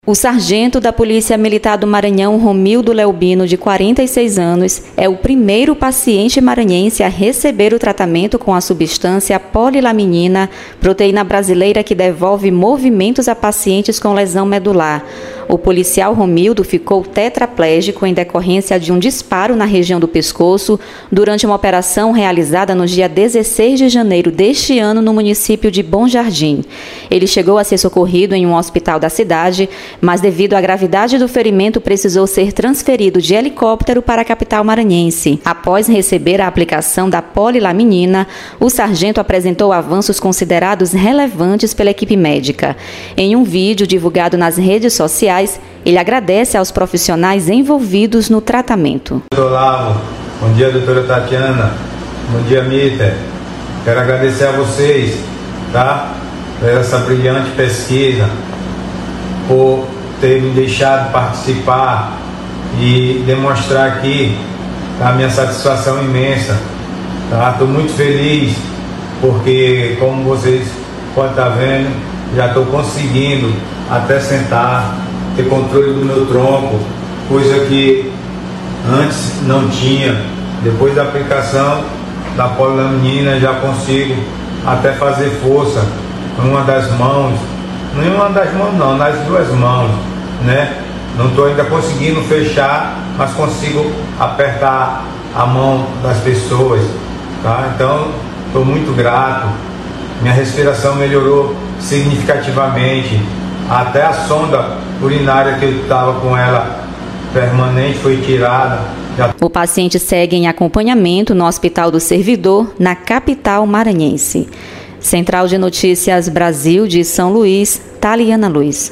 O sargento da Polícia Militar do Maranhão, Romildo Leubino, de 46 anos, é o primeiro paciente maranhense a receber o tratamento com a substância polilaminina, proteína brasileira que devolve movimentos a pacientes com lesão medular. O policial Romildo ficou tetraplégico em decorrência de um disparo na região do pescoço durante uma operação realizada no dia 16 de janeiro deste ano no município de Bom Jardim. Ele chegou a ser socorrido em um hospital da cidade, mas devido à gravidade do ferimento precisou ser transferido de helicóptero para a capital maranhense. Após receber a aplicação da polilaminina, o sargento apresentou avanços considerados relevantes pela equipe médica. Em um vídeo divulgado nas redes sociais, ele agradece aos profissionais envolvidos no tratamento. Olá, bom dia, doutora Tatiana, bom dia, Miter. Quero agradecer a vocês, tá, por essa brilhante pesquisa, por ter me deixado participar e demonstrar aqui a minha satisfação imensa. Tá? Estou muito feliz porque, como vocês podem estar vendo, já estou conseguindo até sentar, ter controle do meu tronco, coisa que antes não tinha. Depois da aplicação da polilaminina já consigo até fazer força com uma das mãos, não em uma das mãos não, nas duas mãos, né? Não estou ainda conseguindo fechar, mas consigo apertar a mão das pessoas, tá? Então estou muito grato. Minha respiração melhorou significativamente, até a sonda urinária que eu estava com ela permanente foi tirada. O paciente segue em acompanhamento no Hospital do Servidor, na capital maranhense. Central de Notícias Brasil de São Luís, Taliana Luiz.